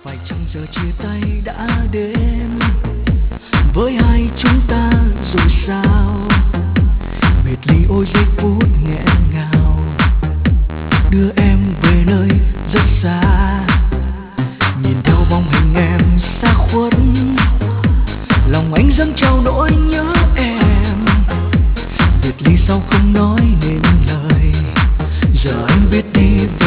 phải chăng giờ chia tay đã đến với hai chúng ta rồi sao? Biệt ly ôi giây phút nghẹn ngào, đưa em về nơi rất xa. Nhìn theo bóng hình em xa khuất, lòng anh dâng trào nỗi nhớ em. Biệt ly sao không nói nên lời, giờ anh biết đi về